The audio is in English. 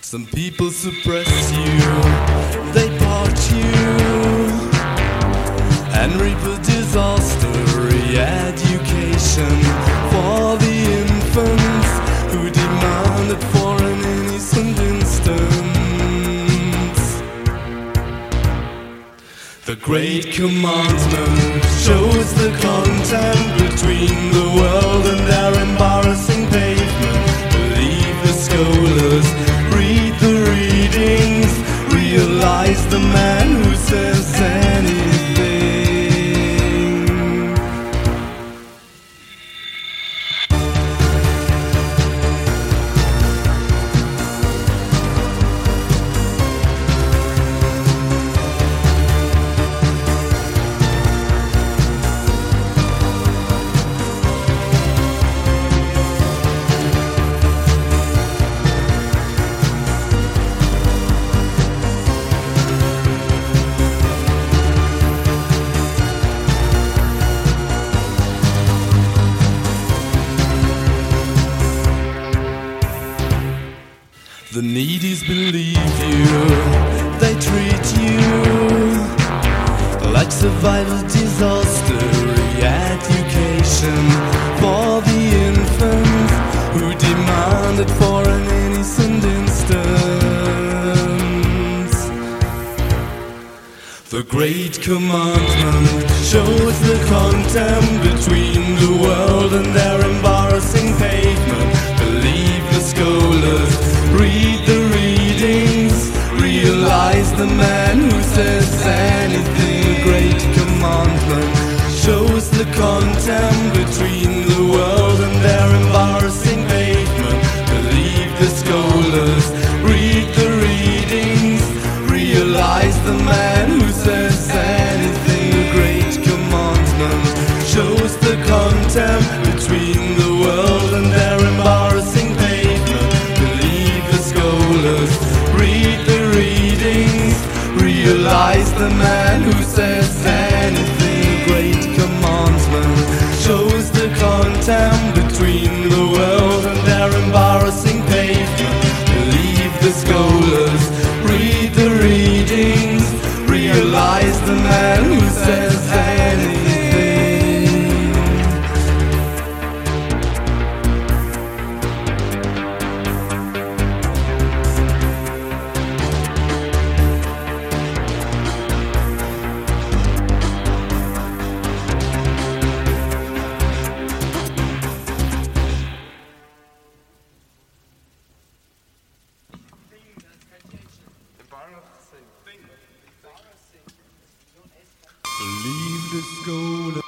Some people suppress you, they part you, and reap a disaster re-education for the infants who demanded for an innocent instance. The great commandment shows the content between the world and their embarrassing pavement. Believe the scholars, read the readings, realize the man who says anything. The needies believe you, they treat you like survival disaster re-education for the infants who demanded for an innocent instance. The great commandment shows the contempt between the world and their embarrassing pavement. Believe the scholars, read the readings, realize the man who says anything. The great commandment shows the contempt between the world and their embarrassing pavement. Believe the scholars, read the readings, realize the man who says anything. The great commandment shows the contempt between the world and their embarrassing pavement. Believe the scholars, read the readings, realize the man who says anything. The great commandment shows the contempt between the world and their embarrassing pavement. Believe the scholars, read the readings, realize the man who says anything. Believe the scholar.